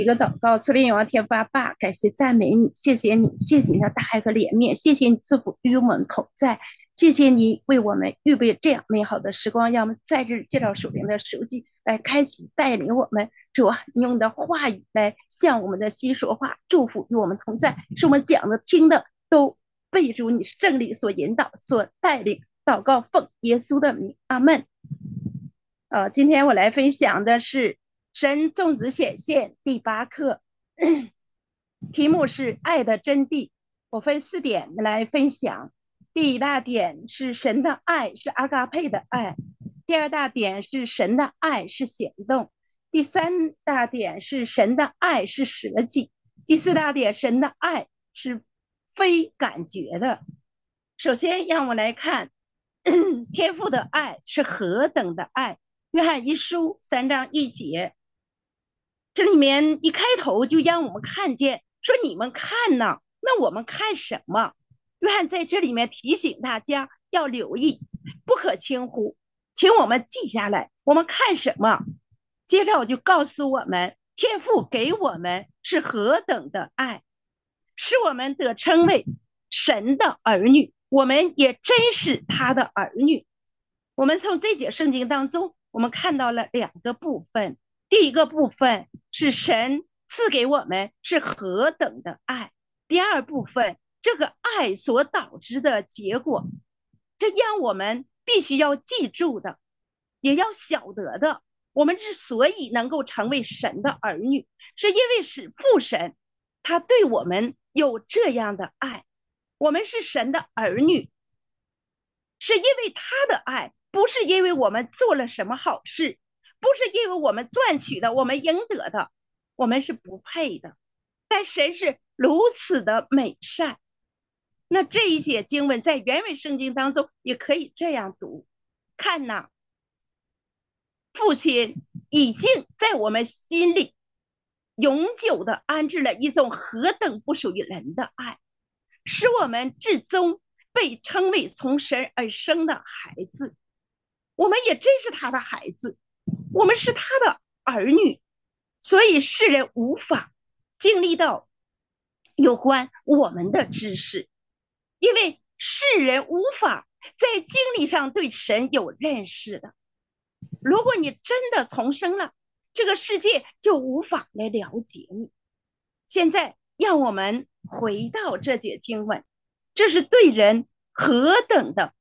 一个祷告，慈悲永耀天父阿爸，感谢赞美你，谢谢你，谢谢你的大爱和怜悯，谢谢你赐福与我们同在，谢谢你为我们预备这样美好的时光，让我们在这介绍属灵的书籍来开启带领我们。主啊，你用你的话语来向我们的心说话，祝福与我们同在，使我们讲的听的都被主你圣灵所引导所带领。祷告奉耶稣的名，阿门。今天我来分享的是神种子显现第8课，题目是爱的真谛。我分4点来分享。第一大点是神的爱是阿嘎佩的爱，第二大点是神的爱是行动，第3大点是神的爱是舍己，第4大点神的爱是非感觉的。首先让我来看天父的爱是何等的爱。约翰一书3章1节，这里面一开头就让我们看见说，你们看呢，那我们看什么？约翰在这里面提醒大家要留意，不可轻忽，请我们记下来，我们看什么？接着我就告诉我们，天父给我们是何等的爱，使我们得称为神的儿女，我们也真是他的儿女。我们从这节圣经当中，我们看到了2个部分。第一个部分是神赐给我们是何等的爱，第二部分这个爱所导致的结果，这让我们必须要记住的，也要晓得的。我们之所以能够成为神的儿女，是因为是父神他对我们有这样的爱。我们是神的儿女，是因为他的爱，不是因为我们做了什么好事，不是因为我们赚取的，我们应得的，我们是不配的。但神是如此的美善。那这一些经文在原文圣经当中也可以这样读：看哪，父亲已经在我们心里永久的安置了一种何等不属于人的爱，使我们至终被称为从神而生的孩子。我们也真是他的孩子，我们是他的儿女，所以世人无法经历到有关我们的知识，因为世人无法在经历上对神有认识的。如果你真的重生了，这个世界就无法来了解你。现在让我们回到这节经文，这是对人何等的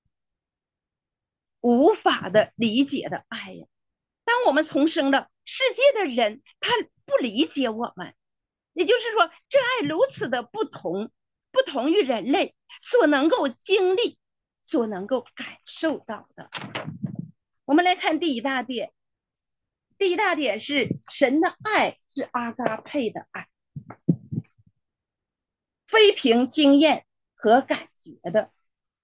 无法的理解的爱呀！当我们重生了，世界的人他不理解我们，也就是说，这爱如此的不同，不同于人类所能够经历、所能够感受到的。我们来看第一大点，第一大点是神的爱是阿嘎佩的爱，非凭经验和感觉的。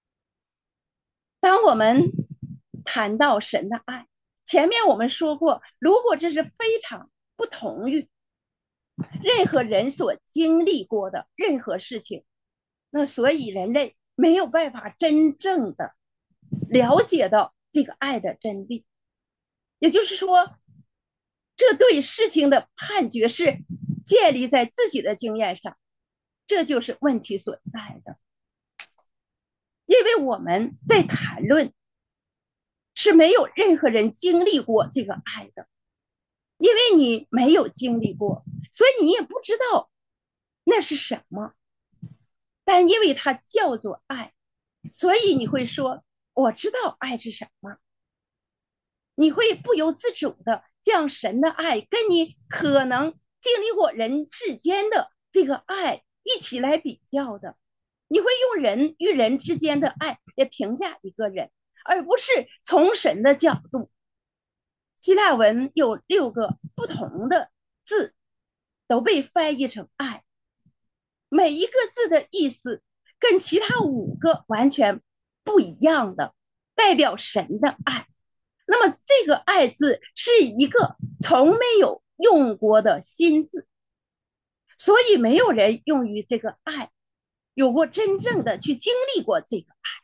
当我们谈到神的爱，前面我们说过，如果这是非常不同于任何人所经历过的任何事情，那所以人类没有办法真正的了解到这个爱的真谛。也就是说，这对事情的判决是建立在自己的经验上，这就是问题所在的。因为我们在谈论是没有任何人经历过这个爱的，因为你没有经历过，所以你也不知道那是什么。但因为它叫做爱，所以你会说我知道爱是什么。你会不由自主的将神的爱跟你可能经历过人世间的这个爱一起来比较的。你会用人与人之间的爱来评价一个人，而不是从神的角度。希腊文有6个不同的字都被翻译成爱，每一个字的意思跟其他5个完全不一样的，代表神的爱。那么这个爱字是一个从没有用过的新字，所以没有人用于这个爱有过真正的去经历过这个爱，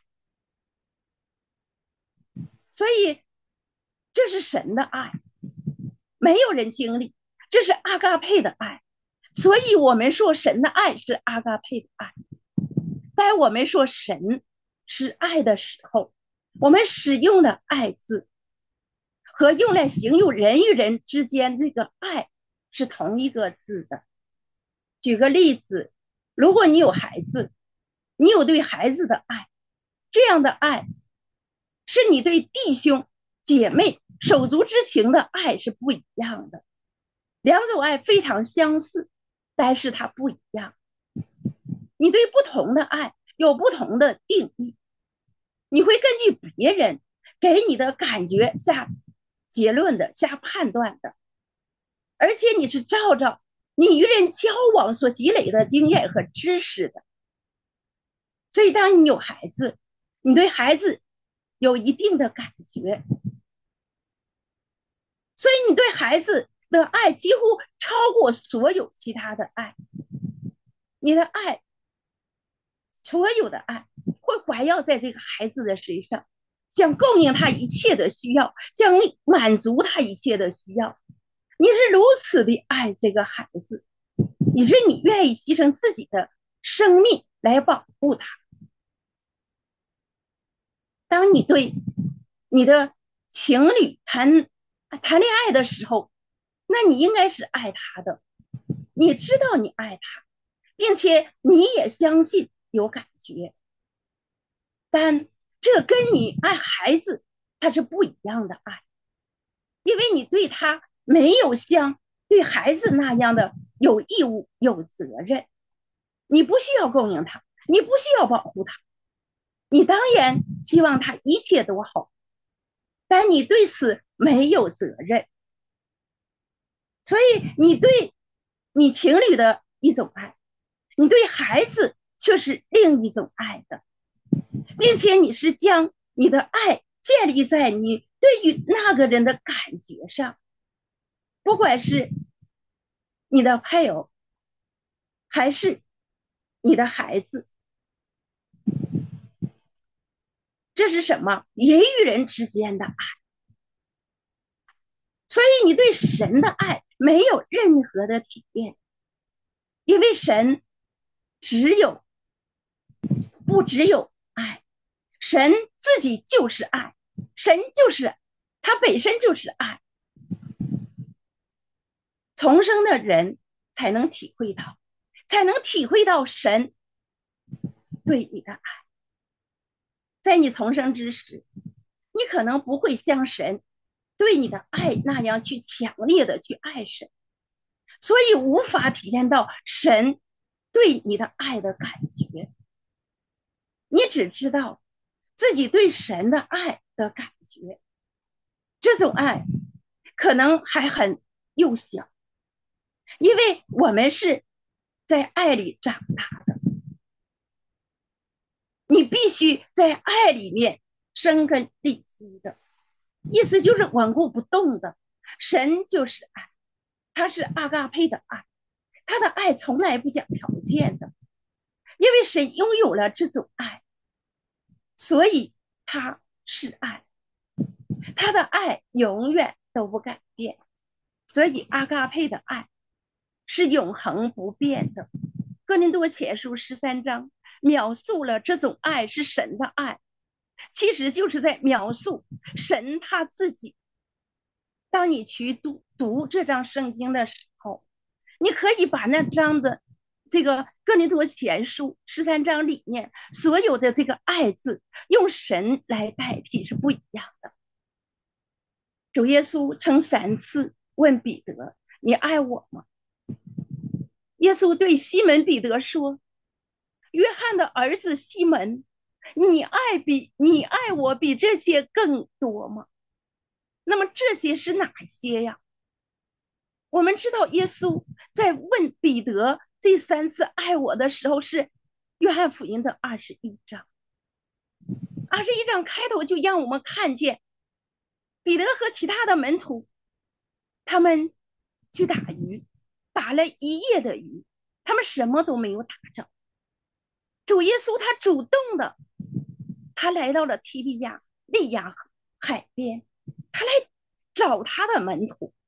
所以这是神的爱，没有人经历， 这是阿嘎佩的爱。所以我们说神的爱是阿嘎佩的爱。当我们说神是爱的时候，我们使用的爱字和用来形容人与人之间这个爱是同一个字的。举个例子，如果你有孩子，你有对孩子的爱，这样的爱是你对弟兄姐妹手足之情的爱是不一样的。两种爱非常相似，但是它不一样。你对不同的爱有不同的定义，你会根据别人给你的感觉下结论的，下判断的，而且你是照着你与人交往所积累的经验和知识的。所以当你有孩子，你对孩子有一定的感觉，所以你对孩子的爱几乎超过所有其他的爱。你的爱，所有的爱会环绕在这个孩子的身上，想供应他一切的需要，想满足他一切的需要。你是如此的爱这个孩子，你愿意牺牲自己的生命来保护他。当你对你的情侣谈恋爱的时候，那你应该是爱他的，你知道你爱他，并且你也相信有感觉。但这跟你爱孩子它是不一样的爱，因为你对他没有像对孩子那样的有义务有责任，你不需要供应他，你不需要保护他，你当然希望他一切都好，但你对此没有责任。所以你对你情侣的一种爱，你对孩子却是另一种爱的，并且你是将你的爱建立在你对于那个人的感觉上，不管是你的配偶还是你的孩子。这是什么？人与人之间的爱。所以你对神的爱没有任何的体验，因为神不只有爱，神自己就是爱，神就是他本身就是爱。重生的人才能体会到神对你的爱。在你重生之时，你可能不会像神对你的爱那样去强烈的去爱神，所以无法体验到神对你的爱的感觉。你只知道自己对神的爱的感觉，这种爱可能还很幼小，因为我们是在爱里长大的，你必须在爱里面生根立基的，意思就是稳固不动的。神就是爱，他是阿嘎佩的爱，他的爱从来不讲条件的，因为神拥有了这种爱，所以他是爱，他的爱永远都不改变，所以阿嘎佩的爱是永恒不变的。哥林多前书13章描述了这种爱是神的爱，其实就是在描述神他自己。当你去读这章圣经的时候，你可以把那章的这个哥林多前书13章里面所有的这个爱字用神来代替是不一样的。主耶稣曾3次问彼得：你爱我吗？耶稣对西门彼得说：约翰的儿子西门，你爱我比这些更多吗？那么这些是哪些呀？我们知道耶稣在问彼得这3次爱我的时候是约翰福音的21章。21章开头就让我们看见彼得和其他的门徒，他们去打鱼，打了一夜的鱼，他们什么都没有打着。主耶稣他主动的，他来到了提比亚利亚海边，他来找他的门徒，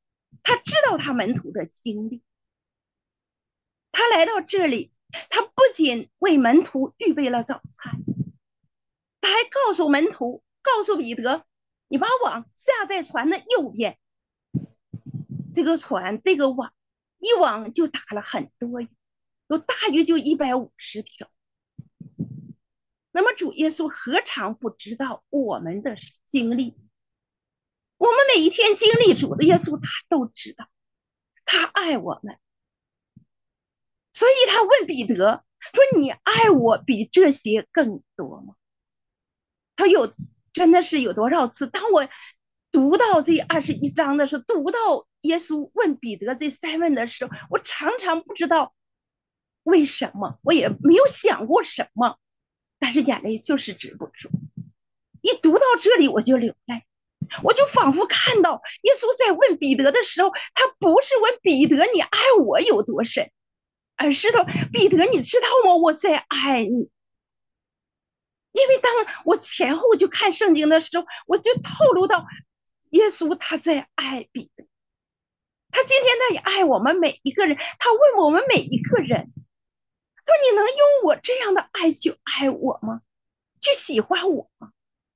他知道他门徒的经历，他来到这里，他不仅为门徒预备了早餐，他还告诉门徒，告诉彼得，你把网下在船的右边。这个船，这个网，一网就打了很多鱼，有大鱼就150条。那么主耶稣何尝不知道我们的经历？我们每一天经历主的耶稣，他都知道，他爱我们，所以他问彼得说：“你爱我比这些更多吗？”他真的是有多少次？当我读到这21章的时候，读到耶稣问彼得这3问的时候，我常常不知道为什么，我也没有想过什么，但是眼泪就是止不住。一读到这里，我就流泪，我就仿佛看到耶稣在问彼得的时候，他不是问彼得你爱我有多深，而是说彼得你知道吗？我在爱你。因为当我前后就看圣经的时候，我就透露到耶稣他在爱彼得，他今天他也爱我们每一个人，他问我们每一个人，他说你能用我这样的爱去爱我吗？去喜欢我吗？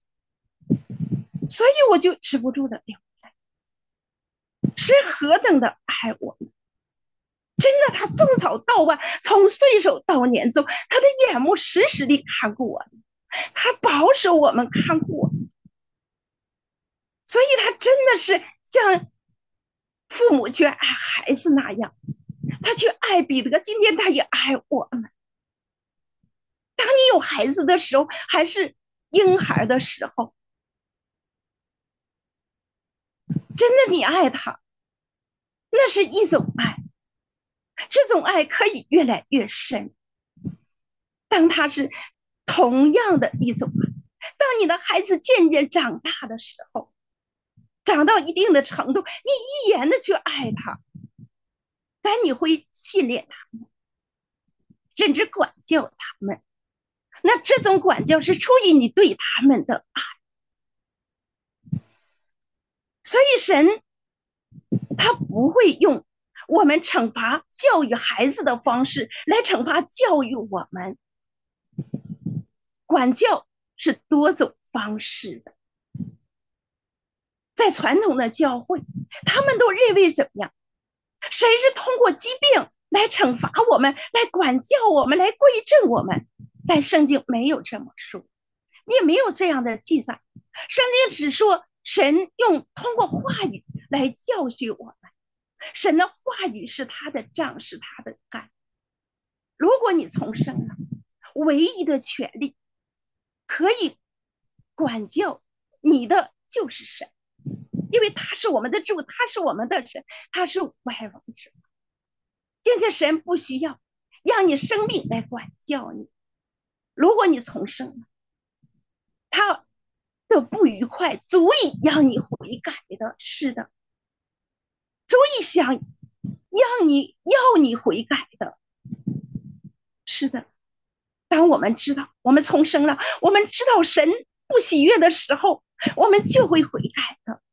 所以我就止不住的流泪，是何等的爱我们！真的，他从早到晚，从岁首到年终，他的眼目时时地看顾我们，他保守我们，看顾我们，所以他真的是像父母去爱孩子那样，他去爱彼得，今天他也爱我们。当你有孩子的时候，还是婴孩的时候，真的你爱他，那是一种爱，这种爱可以越来越深。当他是同样的一种爱，当你的孩子渐渐长大的时候，长到一定的程度，你依然的去爱他，但你会训练他们，甚至管教他们。那这种管教是出于你对他们的爱。所以神他不会用我们惩罚教育孩子的方式来惩罚教育我们。管教是多种方式的，在传统的教会，他们都认为怎么样？神是通过疾病来惩罚我们，来管教我们，来规正我们。但圣经没有这么说，也没有这样的记载。圣经只说神通过话语来教训我们，神的话语是他的杖，是他的竿。如果你重生了，唯一的权利可以管教你的就是神，因为他是我们的主，他是我们的神，他是万王之王。并且神不需要让你生命来管教你。如果你重生了，他的不愉快足以让你悔改的，是的，足以想要你悔改的，是的。当我们知道我们重生了，我们知道神不喜悦的时候，我们就会悔改的，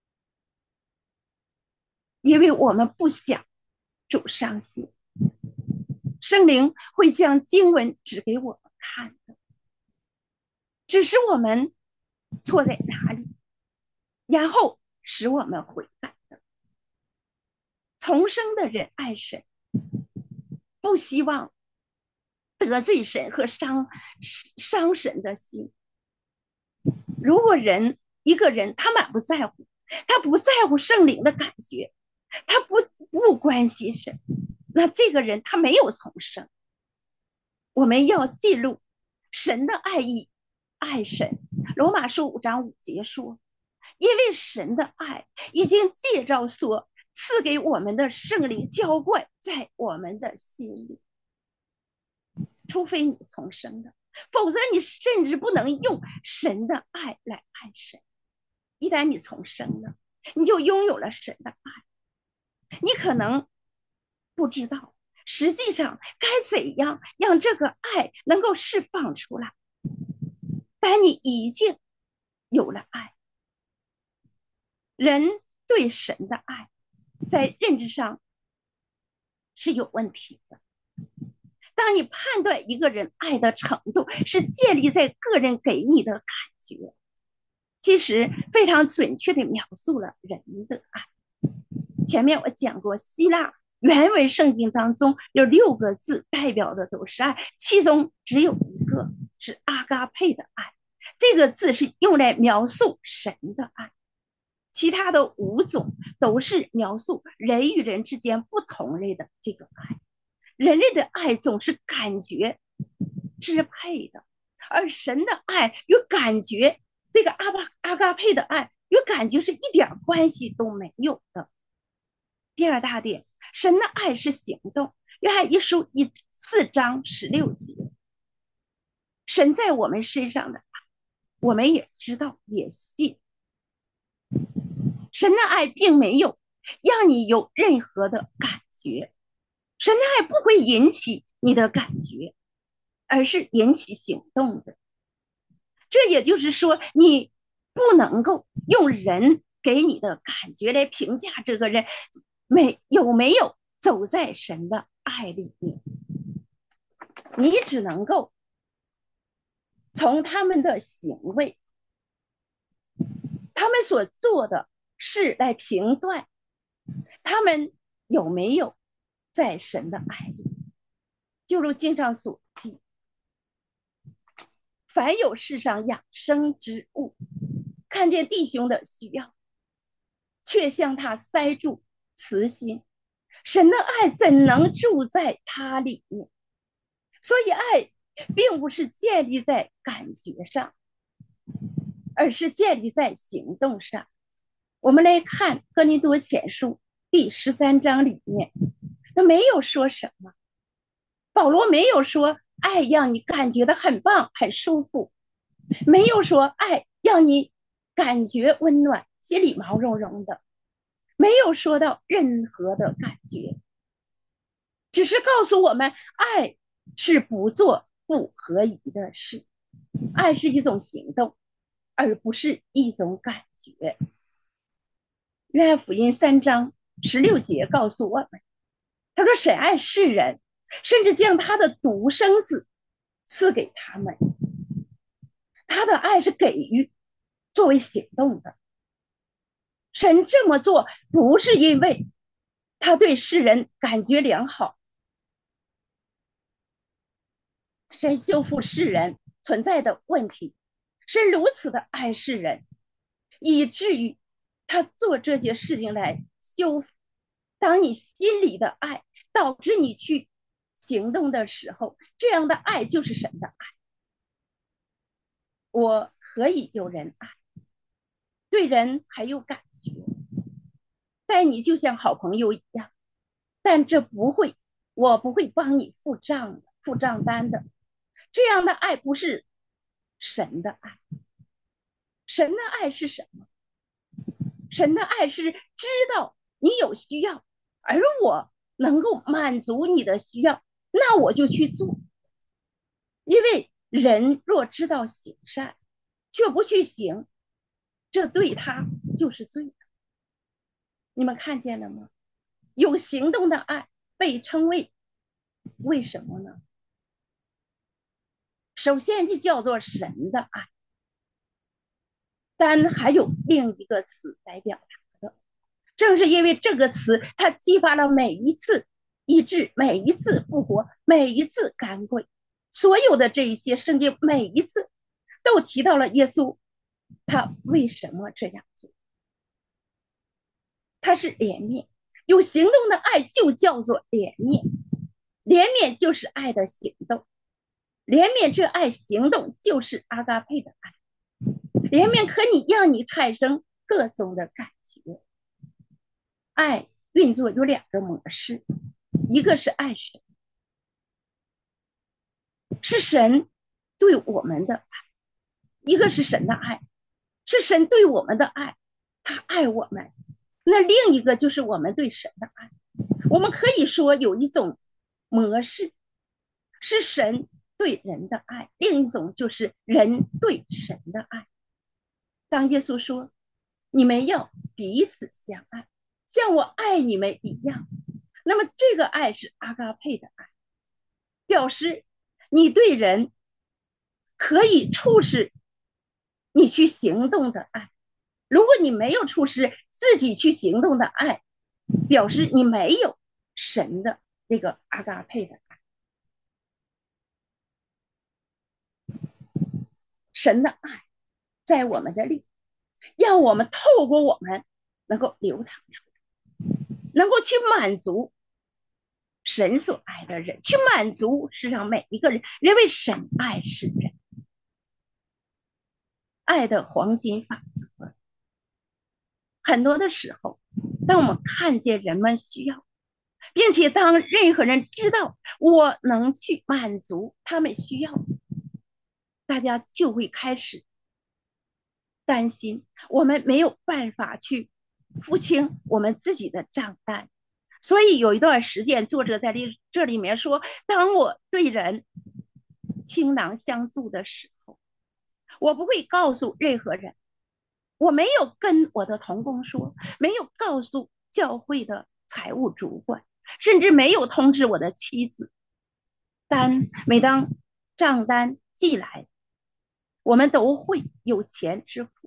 因为我们不想主伤心。圣灵会将经文指给我们看的，只是我们错在哪里，然后使我们悔改的。重生的人爱神，不希望得罪神和伤神的心。如果一个人他满不在乎，他不在乎圣灵的感觉，他不关心神，那这个人他没有重生。我们要记录神的爱意，爱神。罗马书5章5节说，因为神的爱已经借着所赐给我们的圣灵浇灌在我们的心里，除非你重生的，否则你甚至不能用神的爱来爱神。一旦你重生了，你就拥有了神的爱。你可能不知道实际上该怎样让这个爱能够释放出来，但你已经有了爱。人对神的爱在认知上是有问题的。当你判断一个人爱的程度是建立在个人给你的感觉，其实非常准确地描述了人的爱。前面我讲过，希腊原文圣经当中有6个字代表的都是爱，其中只有一个是阿嘎佩的爱，这个字是用来描述神的爱，其他的5种都是描述人与人之间不同类的这个爱。人类的爱总是感觉支配的，而神的爱与感觉，这个阿嘎佩的爱与感觉是一点关系都没有的。第二大点，神的爱是行动。约翰一书4章16节，神在我们身上的爱，我们也知道也信。神的爱并没有让你有任何的感觉，神的爱不会引起你的感觉，而是引起行动的。这也就是说，你不能够用人给你的感觉来评价这个人有没有走在神的爱里面，你只能够从他们的行为，他们所做的事来评断他们有没有在神的爱里。就如经上所记，凡有世上养生之物，看见弟兄的需要，却向他塞住慈心，神的爱怎能住在他里面？所以爱并不是建立在感觉上，而是建立在行动上。我们来看哥林多前书第13章里面，那没有说什么，保罗没有说爱让你感觉到很棒很舒服，没有说爱让你感觉温暖心里毛茸茸的，没有说到任何的感觉，只是告诉我们爱是不做不合宜的事，爱是一种行动，而不是一种感觉。约翰福音3章16节告诉我们，他说神爱世人，甚至将他的独生子赐给他们。他的爱是给予作为行动的。神这么做不是因为他对世人感觉良好，神修复世人存在的问题，神如此的爱世人，以至于他做这些事情来修复。当你心里的爱导致你去行动的时候，这样的爱就是神的爱。我何以有人爱？对人还有感觉，待你就像好朋友一样，但这不会，我不会帮你付账单的。这样的爱不是神的爱。神的爱是什么？神的爱是知道你有需要，而我能够满足你的需要，那我就去做。因为人若知道行善，却不去行，这对他就是罪的。你们看见了吗？有行动的爱被称为什么呢？首先就叫做神的爱，但还有另一个词来表达的。正是因为这个词，它激发了每一次医治，每一次复活，每一次赶鬼，所有的这一些圣经每一次都提到了耶稣，他为什么这样做？他是怜悯，有行动的爱就叫做怜悯，怜悯就是爱的行动，怜悯这爱行动就是阿嘎佩的爱，怜悯可以让你产生各种的感觉。爱运作有2个模式，一个是爱神，是神对我们的爱；一个是神的爱，是神对我们的爱，他爱我们。那另一个就是我们对神的爱。我们可以说有一种模式是神对人的爱，另一种就是人对神的爱。当耶稣说你们要彼此相爱， 像我爱你们一样。那么这个爱是阿嘎佩的爱，表示你对人可以促使你去行动的爱。如果你没有促使自己去行动的爱，表示你没有神的那个阿嘎佩的爱。神的爱在我们的里，让我们透过我们能够流淌出来，能够去满足神所爱的人，去满足世上每一个人，因为神爱世人。爱的黄金法则，很多的时候，当我们看见人们需要，并且当任何人知道我能去满足他们需要，大家就会开始担心我们没有办法去付清我们自己的账单。所以有一段时间，作者在这里面说，当我对人倾囊相助的时候，我不会告诉任何人，我没有跟我的同工说，没有告诉教会的财务主管，甚至没有通知我的妻子。但每当账单寄来，我们都会有钱支付。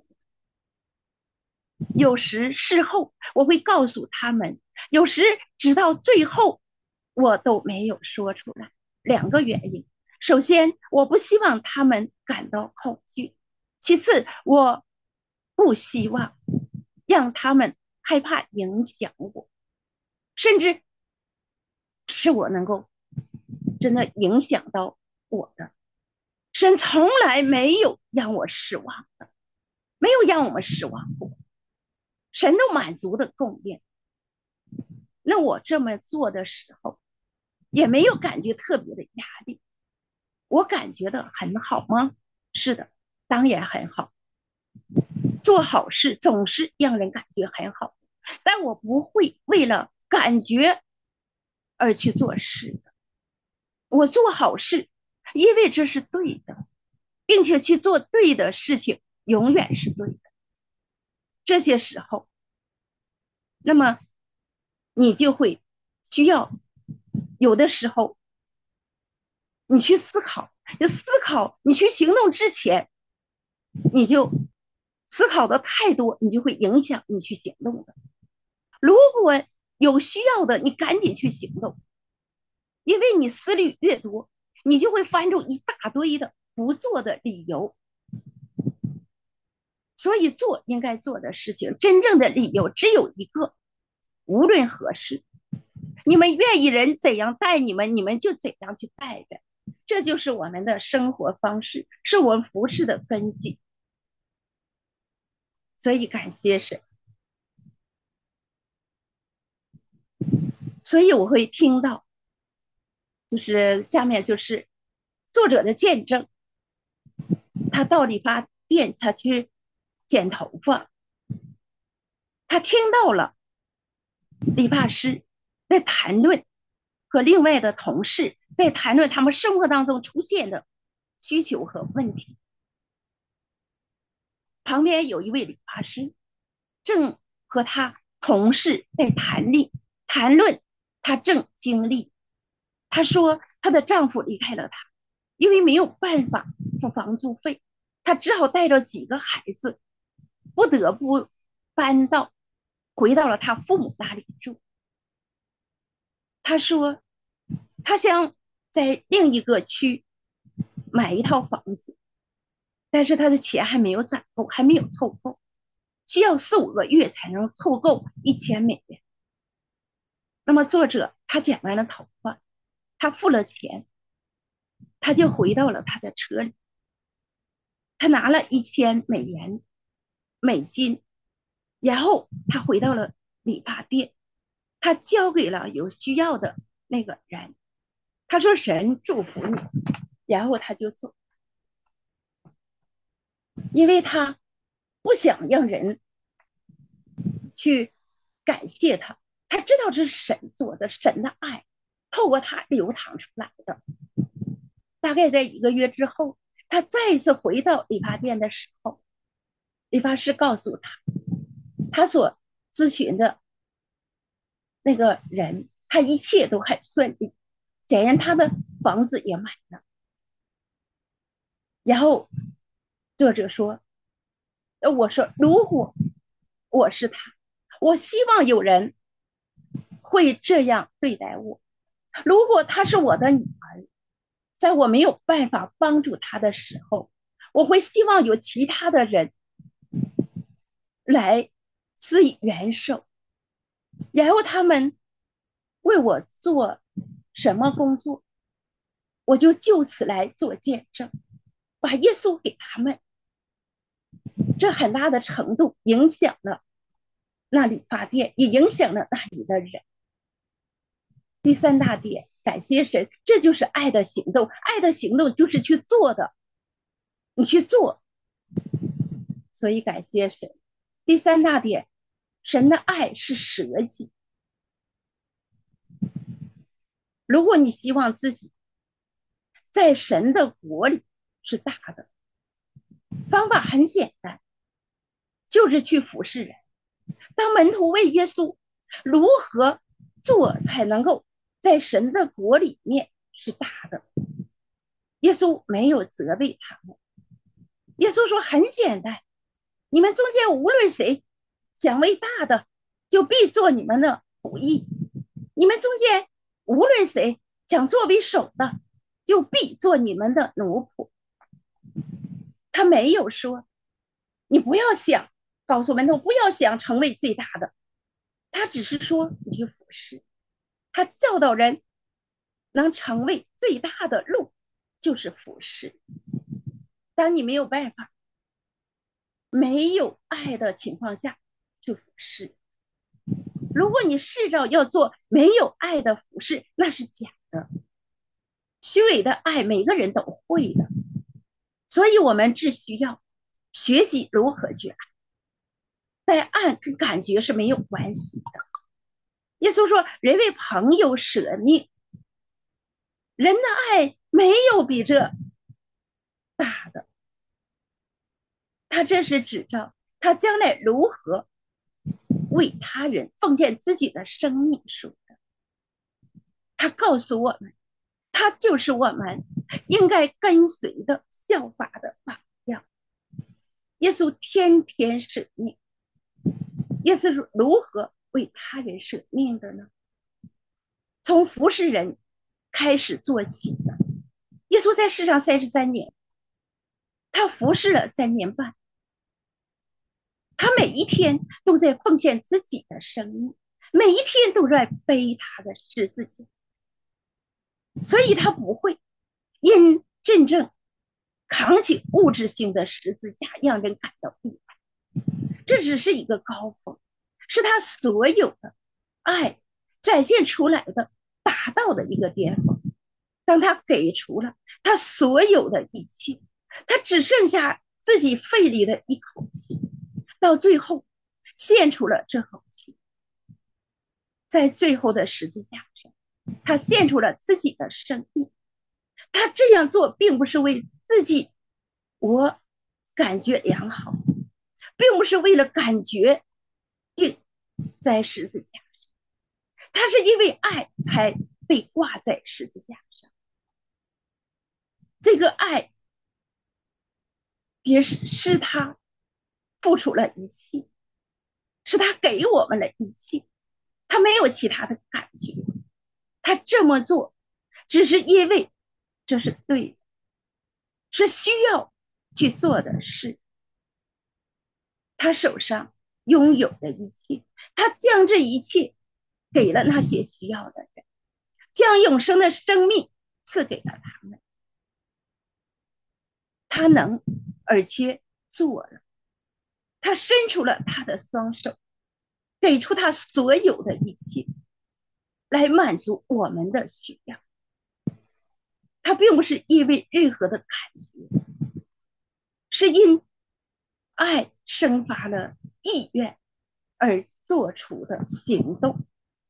有时事后我会告诉他们，有时直到最后我都没有说出来。两个原因：首先，我不希望他们感到恐惧；其次，我不希望让他们害怕影响我，甚至是我能够真的影响到我的。神从来没有让我失望的，没有让我们失望过。神都满足的供应。那我这么做的时候，也没有感觉特别的压力。我感觉的很好吗？是的，当然很好。做好事总是让人感觉很好，但我不会为了感觉而去做事的。我做好事，因为这是对的，并且去做对的事情，永远是对的。这些时候，那么你就会需要有的时候你去思考，你去行动之前，你就思考的太多，你就会影响你去行动的。如果有需要的，你赶紧去行动，因为你思虑越多，你就会翻出一大堆的不做的理由。所以做应该做的事情，真正的理由只有一个，无论何事，你们愿意人怎样待你们，你们就怎样去待人。这就是我们的生活方式，是我们服侍的根基。所以感谢神。所以我会听到，就是下面就是作者的见证，他到理发店，他去剪头发，他听到了理发师在谈论，和另外的同事在谈论他们生活当中出现的需求和问题。旁边有一位理发师正和他同事在谈论他正经历。她说她的丈夫离开了她，因为没有办法付房租费，她只好带着几个孩子，不得不回到了她父母那里住。她说她想在另一个区买一套房子，但是她的钱还没有攒够，还没有凑够，需要4-5个月才能凑够$1000。那么作者他剪完了头发，他付了钱，他就回到了他的车里，他拿了$1000然后他回到了理发店，他交给了有需要的那个人，他说神祝福你，然后他就走，因为他不想让人去感谢他，他知道这是神做的，神的爱透过他流淌出来的。大概在1个月之后，他再一次回到理发店的时候，理发师告诉他，他所咨询的那个人他一切都很顺利，显然他的房子也买了。然后作者说，我说如果我是他，我希望有人会这样对待我。如果她是我的女儿，在我没有办法帮助她的时候，我会希望有其他的人来施以援手，然后他们为我做什么工作，我就此来做见证，把耶稣给他们。这很大的程度影响了那理发店，也影响了那里的人。第三大点，感谢神，这就是爱的行动。爱的行动就是去做的，你去做，所以感谢神。第三大点，神的爱是舍己。如果你希望自己在神的国里是大的，方法很简单，就是去服侍人。当门徒问耶稣如何做才能够在神的国里面是大的，耶稣没有责备他们。耶稣说很简单，你们中间无论谁想为大的，就必做你们的仆役；你们中间无论谁想作为首的，就必做你们的奴仆。他没有说你不要想，告诉门徒不要想成为最大的，他只是说你去服侍。他教导人能成为最大的路就是服侍。当你没有办法没有爱的情况下去服侍，如果你试着要做没有爱的服侍，那是假的。虚伪的爱每个人都会的，所以我们只需要学习如何去爱。但爱跟感觉是没有关系的。耶稣说人为朋友舍命，人的爱没有比这大的。他这是指着他将来如何为他人奉献自己的生命说的。他告诉我们，他就是我们应该跟随的效法的榜样。耶稣天天舍命，耶稣是如何为他人舍命的呢？从服侍人开始做起的。耶稣在世上33年，他服侍了3年半，他每一天都在奉献自己的生命，每一天都在背他的十字架，所以他不会因真正扛起物质性的十字架让人感到意外。这只是一个高峰，是他所有的爱展现出来的达到的一个巅峰。当他给出了他所有的一切，他只剩下自己费力的一口气，到最后献出了这口气。在最后的十字架上，他献出了自己的生命。他这样做并不是为自己我感觉良好，并不是为了感觉定在十字架上，他是因为爱才被挂在十字架上。这个爱也是他付出了一切，是他给我们了一切，他没有其他的感觉。他这么做只是因为这是对的，是需要去做的事。他手上拥有的一切，他将这一切给了那些需要的人，将永生的生命赐给了他们。他能，而且做了。他伸出了他的双手，给出他所有的一切，来满足我们的需要。他并不是因为任何的感觉，是因爱生发了意愿而做出的行动，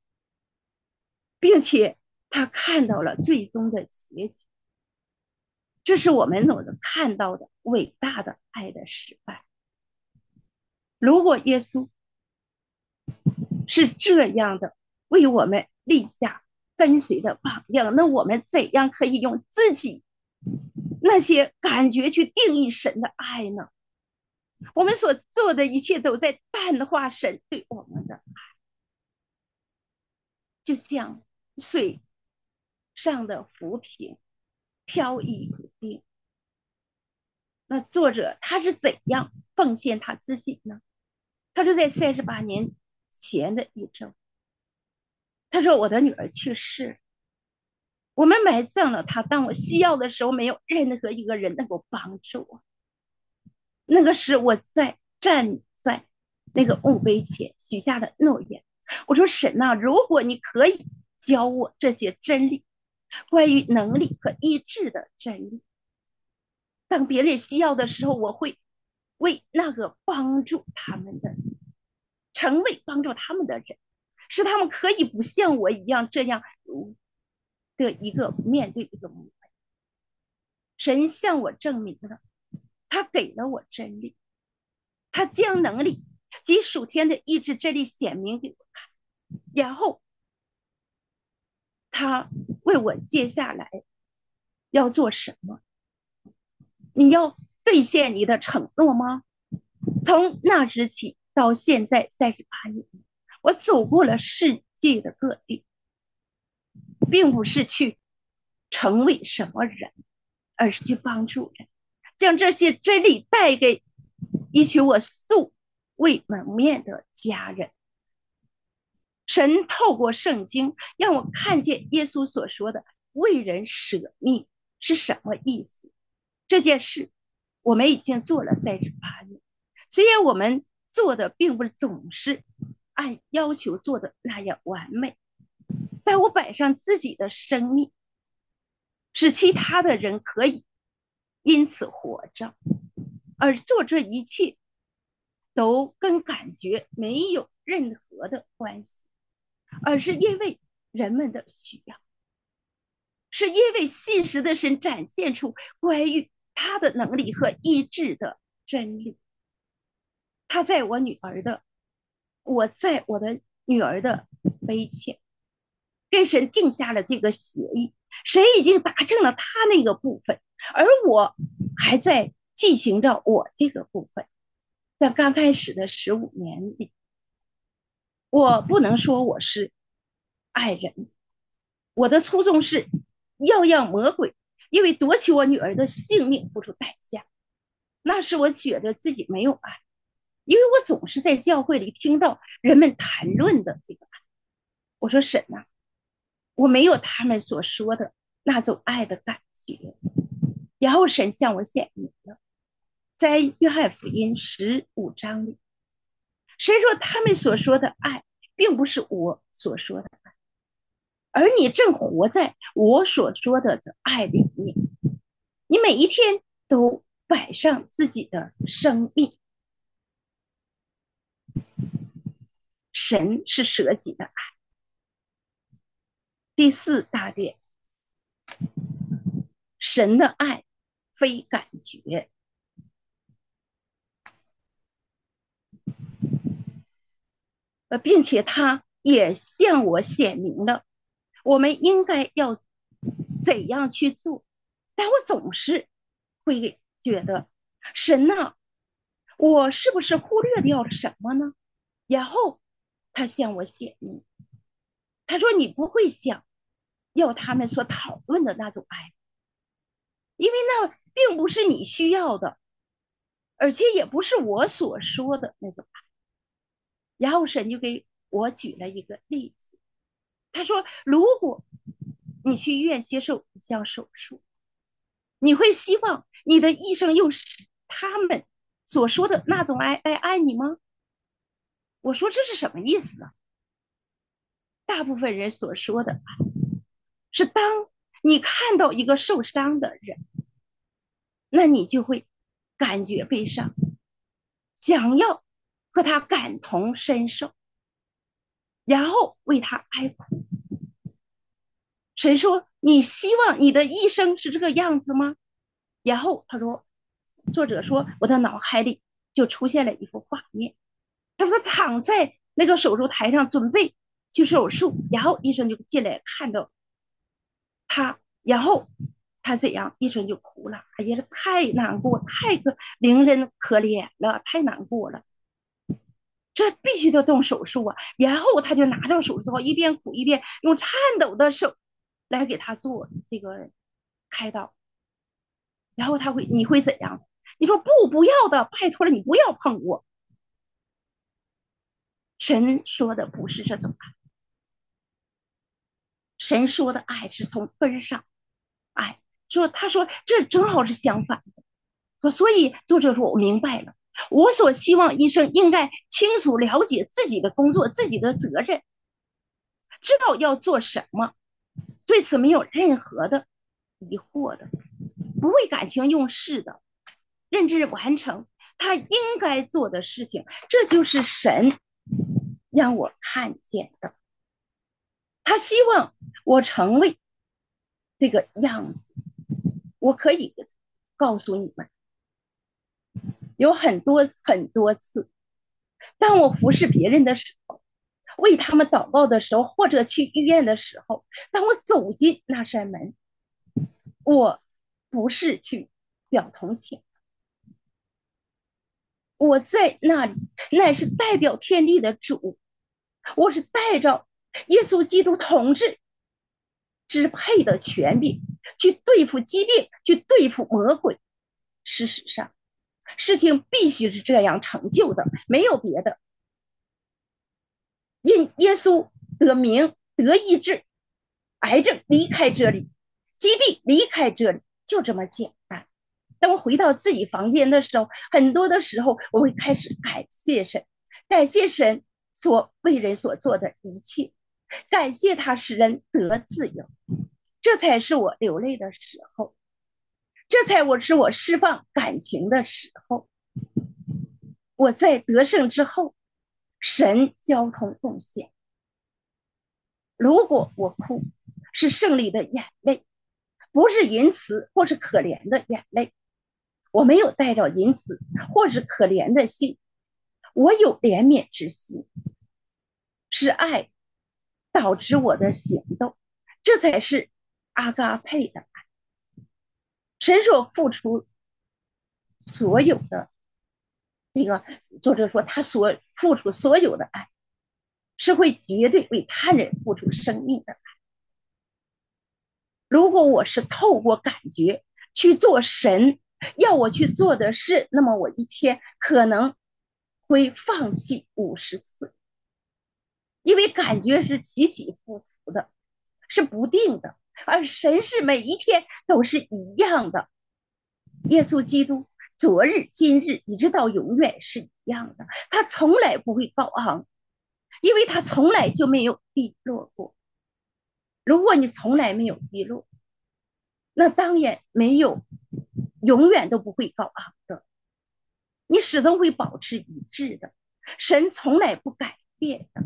并且他看到了最终的结局。这是我们所能看到的伟大的爱的示范。如果耶稣是这样的为我们立下跟随的榜样，那我们怎样可以用自己那些感觉去定义神的爱呢？我们所做的一切都在淡化神对我们的爱，就像水上的浮萍，飘逸不定。那作者他是怎样奉献他自己呢？他是在38年前的一周，他说我的女儿去世，我们埋葬了她，当我需要的时候，没有任何一个人能够帮助我。那个时我站在那个墓碑前许下了诺言，我说神啊，如果你可以教我这些真理，关于能力和医治的真理，当别人需要的时候，我会为那个帮助他们的，成为帮助他们的人，使他们可以不像我一样这样的一个面对一个墓碑。神向我证明了，他给了我真理，他将能力及属天的意志真理显明给我看，然后他问我接下来要做什么？你要兑现你的承诺吗？从那时起到现在38年，我走过了世界的各地，并不是去成为什么人，而是去帮助人，将这些真理带给一群我素未谋面的家人。神透过圣经让我看见耶稣所说的为人舍命是什么意思。这件事我们已经做了38年，虽然我们做的并不总是按要求做的那样完美，但我摆上自己的生命，使其他的人可以因此活着，而做这一切都跟感觉没有任何的关系，而是因为人们的需要，是因为信实的神展现出关于他的能力和医治的真理。他在我女儿的，我在我的女儿的碑前跟神定下了这个协议，神已经达成了他那个部分，而我还在进行着我这个部分。在刚开始的15年里，我不能说我是爱人，我的初衷是要让魔鬼因为夺取我女儿的性命付出代价。那时我觉得自己没有爱，因为我总是在教会里听到人们谈论的这个爱。我说神啊，我没有他们所说的那种爱的感觉。然后神向我显明了，在约翰福音15章里，神说他们所说的爱并不是我所说的爱，而你正活在我所说的爱里面。你每一天都摆上自己的生命。神是舍己的爱。第4大点，神的爱非感觉。并且他也向我显明了我们应该要怎样去做。但我总是会觉得神啊，我是不是忽略掉了什么呢？然后他向我显明，他说你不会想要他们所讨论的那种爱，因为那并不是你需要的，而且也不是我所说的那种爱。然后神就给我举了一个例子，他说如果你去医院接受一项手术，你会希望你的医生用他们所说的那种爱来爱你吗？我说这是什么意思啊？大部分人所说的爱是当你看到一个受伤的人，那你就会感觉悲伤，想要和他感同身受，然后为他哀哭。神说你希望你的一生是这个样子吗？然后他说，作者说我的脑海里就出现了一幅画面，他说他躺在那个手术台上准备去手术，然后医生就进来看到他，然后他怎样，医生就哭了，哎呀，太难过，太令人可怜了，太难过了。这必须得动手术啊！然后他就拿着手术刀，一边哭一边用颤抖的手来给他做这个开刀。然后你会怎样？你说不要的，拜托了，你不要碰我。神说的不是这种爱，神说的爱是从根上爱。他说这正好是相反的。所以作者说我明白了，我所希望医生应该清楚了解自己的工作、自己的责任，知道要做什么，对此没有任何的疑惑的，不会感情用事的，认知完成他应该做的事情。这就是神让我看见的。他希望我成为这个样子。我可以告诉你们，有很多次，当我服侍别人的时候，为他们祷告的时候，或者去医院的时候，当我走进那扇门，我不是去表同情，我在那里，乃是代表天地的主，我是带着耶稣基督统治支配的权柄去对付疾病，去对付魔鬼。事实上，事情必须是这样成就的，没有别的。因耶稣得名得医治，癌症离开这里，疾病离开这里，就这么简单。当我回到自己房间的时候，很多的时候我会开始感谢神，感谢神所为人所做的一切，感谢他使人得自由。这才是我流泪的时候，这才是我释放感情的时候。我在得胜之后，神交通贡献。如果我哭，是胜利的眼泪，不是淫词或是可怜的眼泪。我没有带着淫词或是可怜的心，我有怜悯之心，是爱导致我的行动，这才是阿嘎佩的爱。神所付出所有的这个，作者说他所付出所有的爱，是会绝对为他人付出生命的爱。如果我是透过感觉去做神要我去做的事，那么我一天可能会放弃50次，因为感觉是起起伏伏的，是不定的，而神是每一天都是一样的。耶稣基督昨日今日一直到永远是一样的，他从来不会高昂，因为他从来就没有低落过。如果你从来没有低落，那当然没有，永远都不会高昂的，你始终会保持一致的。神从来不改变的，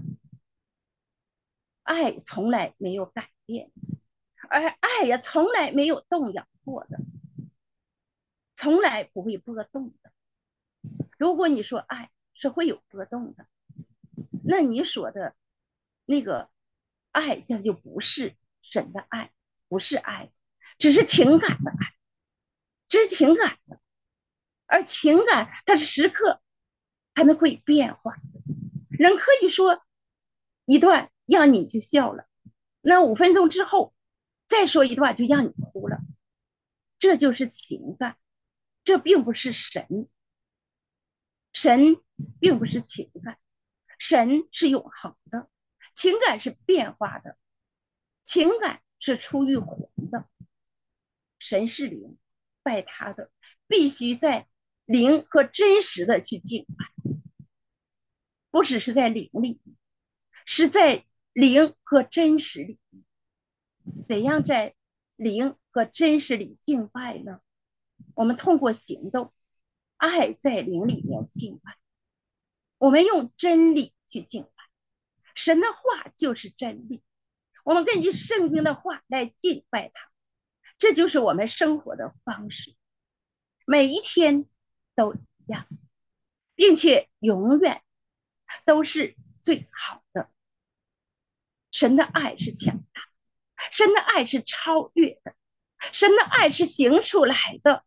爱从来没有改变，而爱也从来没有动摇过的，从来不会波动的。如果你说爱是会有波动的，那你说的那个爱，这就不是神的爱，不是爱，只是情感的爱，只是情感的。而情感它是时刻它们会变化，人可以说一段让你就笑了，那5分钟之后再说一段就让你哭了，这就是情感，这并不是神。神并不是情感，神是永恒的，情感是变化的，情感是出于魂的。神是灵，拜他的必须在灵和真实的去敬拜，不只是在灵里，是在灵和真实里。怎样在灵和真实里敬拜呢？我们通过行动，爱在灵里面敬拜，我们用真理去敬拜，神的话就是真理，我们根据圣经的话来敬拜他，这就是我们生活的方式，每一天都一样，并且永远都是最好的。 神的爱是强大，神的爱是超越的，神的爱是行出来的，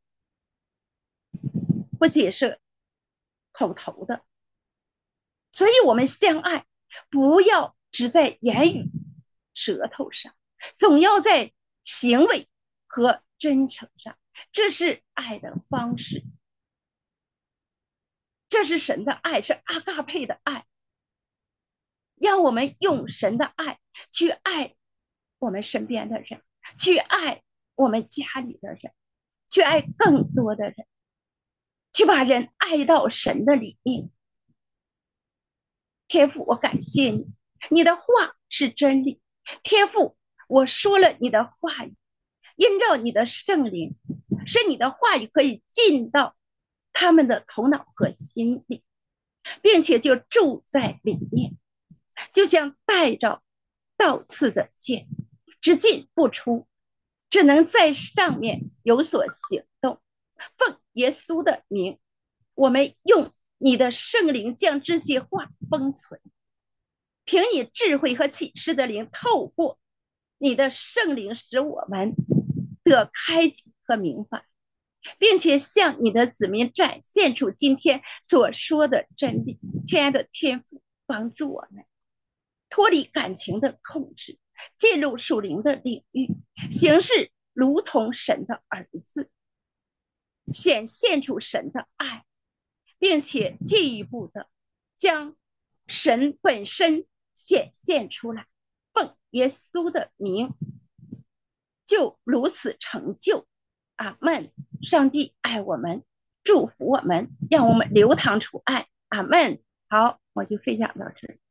不仅是口头的。所以我们相爱，不要只在言语、舌头上，总要在行为和真诚上。这是爱的方式，这是神的爱，是阿嘎佩的爱。让我们用神的爱去爱我们身边的人，去爱我们家里的人，去爱更多的人，去把人爱到神的里面。天父，我感谢你，你的话是真理。天父，我说了你的话语，因照你的圣灵，使你的话语可以进到他们的头脑和心里，并且就住在里面，就像带着倒刺的剑，只进不出，只能在上面有所行动。奉耶稣的名，我们用你的圣灵将这些话封存，凭你智慧和启示的灵，透过你的圣灵使我们得开启和明白，并且向你的子民展现出今天所说的真理。亲爱的天父，帮助我们脱离感情的控制，进入属灵的领域，行事如同神的儿子，显现出神的爱，并且进一步的将神本身显现出来。奉耶稣的名，就如此成就。阿们。上帝爱我们，祝福我们，让我们流淌出爱。阿们。好，我就分享到这里。